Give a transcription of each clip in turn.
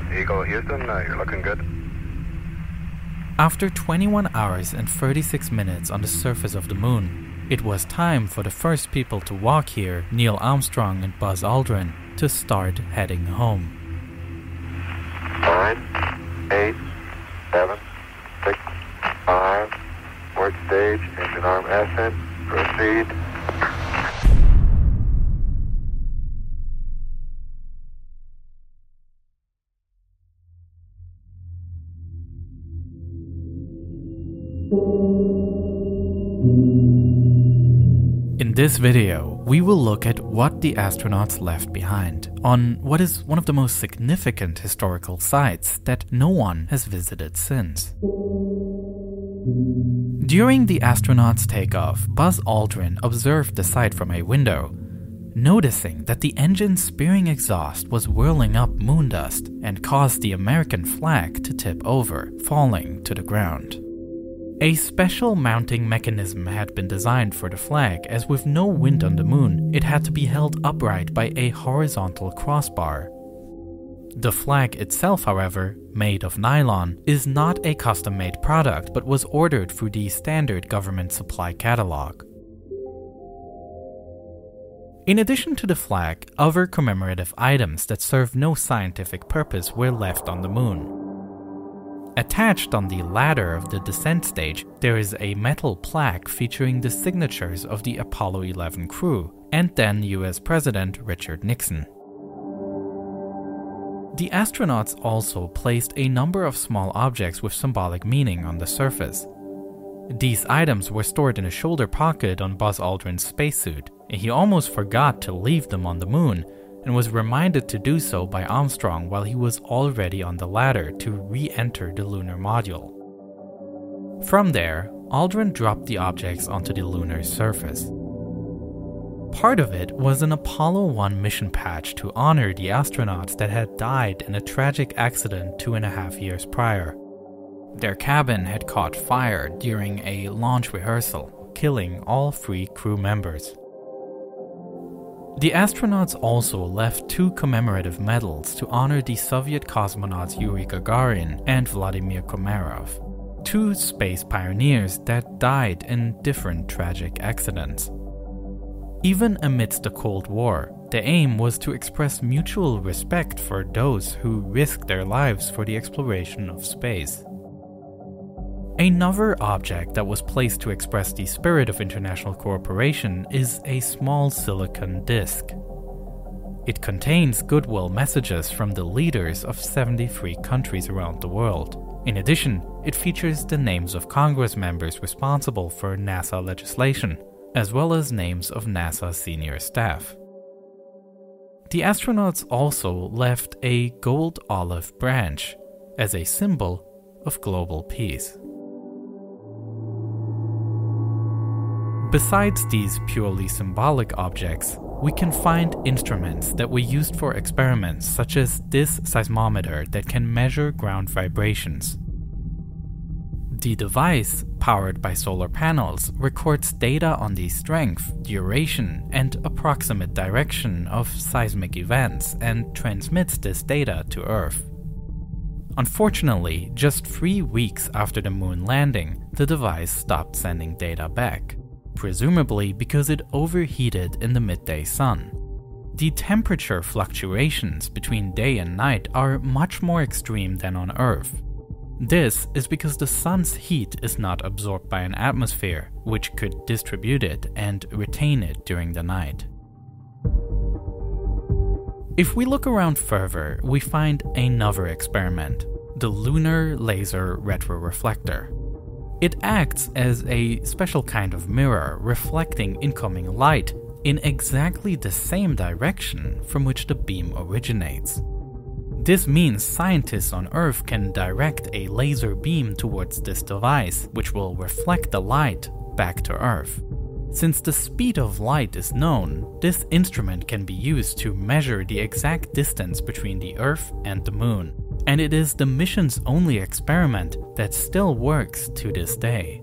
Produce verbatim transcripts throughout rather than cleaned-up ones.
Eagle Houston, uh, you're looking good. After twenty-one hours and thirty-six minutes on the surface of the moon, it was time for the first people to walk here, Neil Armstrong and Buzz Aldrin, to start heading home. Nine, eight, seven, six, five, port stage, engine arm ascent, proceed. In this video, we will look at what the astronauts left behind on what is one of the most significant historical sites that no one has visited since. During the astronauts' takeoff, Buzz Aldrin observed the site from a window, noticing that the engine's spewing exhaust was whirling up moon dust and caused the American flag to tip over, falling to the ground. A special mounting mechanism had been designed for the flag, as with no wind on the moon, it had to be held upright by a horizontal crossbar. The flag itself, however, made of nylon, is not a custom-made product but was ordered through the standard government supply catalog. In addition to the flag, other commemorative items that serve no scientific purpose were left on the moon. Attached on the ladder of the descent stage, there is a metal plaque featuring the signatures of the Apollo eleven crew and then U S President Richard Nixon. The astronauts also placed a number of small objects with symbolic meaning on the surface. These items were stored in a shoulder pocket on Buzz Aldrin's spacesuit, and he almost forgot to leave them on the moon, and was reminded to do so by Armstrong while he was already on the ladder to re-enter the lunar module. From there, Aldrin dropped the objects onto the lunar surface. Part of it was an Apollo one mission patch to honor the astronauts that had died in a tragic accident two and a half years prior. Their cabin had caught fire during a launch rehearsal, killing all three crew members. The astronauts also left two commemorative medals to honor the Soviet cosmonauts Yuri Gagarin and Vladimir Komarov, two space pioneers that died in different tragic accidents. Even amidst the Cold War, the aim was to express mutual respect for those who risked their lives for the exploration of space. Another object that was placed to express the spirit of international cooperation is a small silicon disc. It contains goodwill messages from the leaders of seventy-three countries around the world. In addition, it features the names of Congress members responsible for NASA legislation, as well as names of NASA senior staff. The astronauts also left a gold olive branch as a symbol of global peace. Besides these purely symbolic objects, we can find instruments that were used for experiments, such as this seismometer that can measure ground vibrations. The device, powered by solar panels, records data on the strength, duration, and approximate direction of seismic events and transmits this data to Earth. Unfortunately, just three weeks after the moon landing, the device stopped sending data back, presumably because it overheated in the midday sun. The temperature fluctuations between day and night are much more extreme than on Earth. This is because the sun's heat is not absorbed by an atmosphere, which could distribute it and retain it during the night. If we look around further, we find another experiment, the Lunar Laser Retroreflector. It acts as a special kind of mirror reflecting incoming light in exactly the same direction from which the beam originates. This means scientists on Earth can direct a laser beam towards this device, which will reflect the light back to Earth. Since the speed of light is known, this instrument can be used to measure the exact distance between the Earth and the Moon, and it is the mission's only experiment that still works to this day.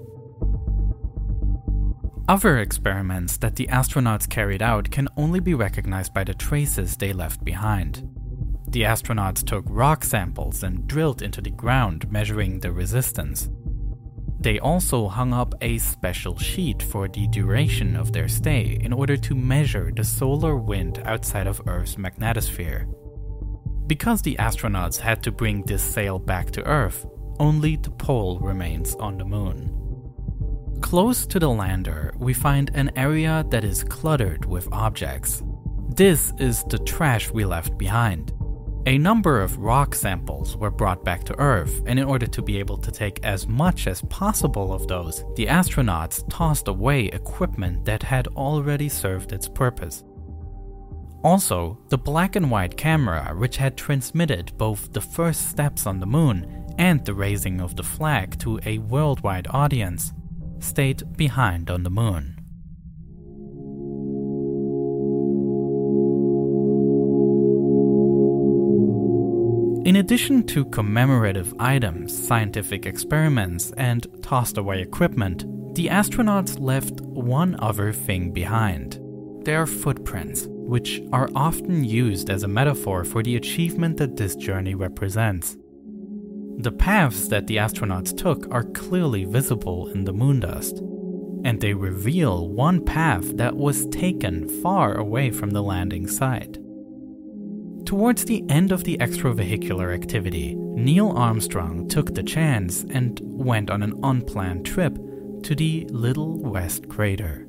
Other experiments that the astronauts carried out can only be recognized by the traces they left behind. the astronauts took rock samples and drilled into the ground, measuring the resistance. They also hung up a special sheet for the duration of their stay in order to measure the solar wind outside of Earth's magnetosphere. Because the astronauts had to bring this sail back to Earth, only the pole remains on the moon. Close to the lander, we find an area that is cluttered with objects. This is the trash we left behind. A number of rock samples were brought back to Earth, and in order to be able to take as much as possible of those, the astronauts tossed away equipment that had already served its purpose. Also, the black and white camera, which had transmitted both the first steps on the moon and the raising of the flag to a worldwide audience, stayed behind on the moon. In addition to commemorative items, scientific experiments, and tossed away equipment, the astronauts left one other thing behind. Their footprints, which are often used as a metaphor for the achievement that this journey represents. The paths that the astronauts took are clearly visible in the moon dust, and they reveal one path that was taken far away from the landing site. Towards the end of the extravehicular activity, Neil Armstrong took the chance and went on an unplanned trip to the Little West Crater.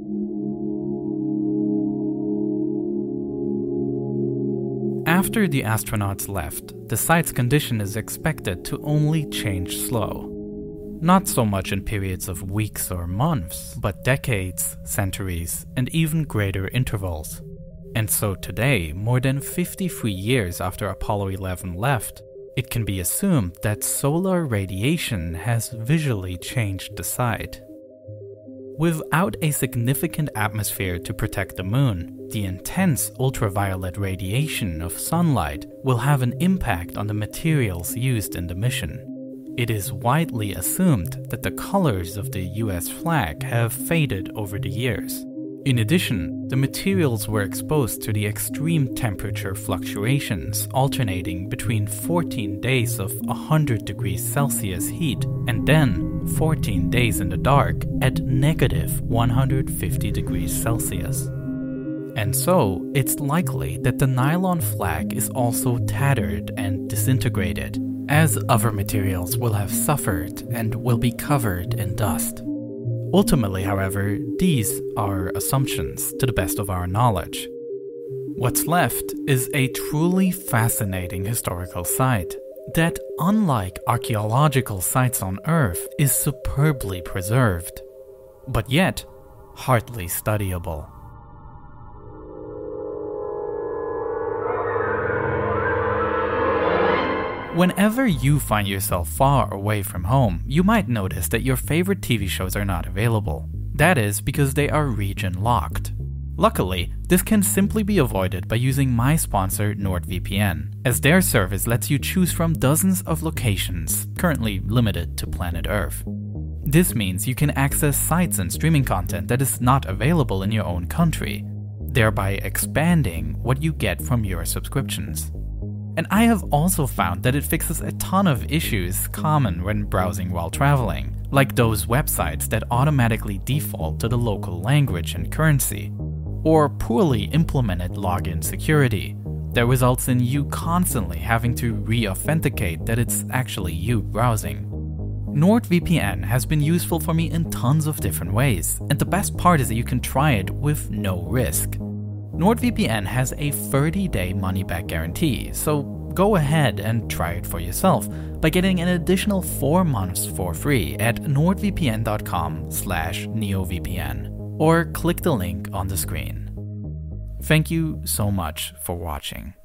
After the astronauts left, the site's condition is expected to only change slow. Not so much in periods of weeks or months, but decades, centuries, and even greater intervals. And so today, more than fifty-three years after Apollo eleven left, it can be assumed that solar radiation has visually changed the site. Without a significant atmosphere to protect the moon, the intense ultraviolet radiation of sunlight will have an impact on the materials used in the mission. It is widely assumed that the colors of the U S flag have faded over the years. In addition, the materials were exposed to the extreme temperature fluctuations alternating between fourteen days of one hundred degrees Celsius heat and then fourteen days in the dark at negative one hundred fifty degrees Celsius. And so, it's likely that the nylon flag is also tattered and disintegrated, as other materials will have suffered and will be covered in dust. Ultimately, however, these are assumptions to the best of our knowledge. What's left is a truly fascinating historical site that, unlike archaeological sites on Earth, is superbly preserved, but yet hardly studyable. Whenever you find yourself far away from home, you might notice that your favorite T V shows are not available. That is because they are region-locked. Luckily, this can simply be avoided by using my sponsor NordVPN, as their service lets you choose from dozens of locations, currently limited to planet Earth. This means you can access sites and streaming content that is not available in your own country, thereby expanding what you get from your subscriptions. And I have also found that it fixes a ton of issues common when browsing while traveling, like those websites that automatically default to the local language and currency, or poorly implemented login security that results in you constantly having to re-authenticate that it's actually you browsing. NordVPN has been useful for me in tons of different ways, and the best part is that you can try it with no risk. NordVPN has a thirty-day money-back guarantee, so go ahead and try it for yourself by getting an additional four months for free at nordvpn.com slash neovpn, or click the link on the screen. Thank you so much for watching.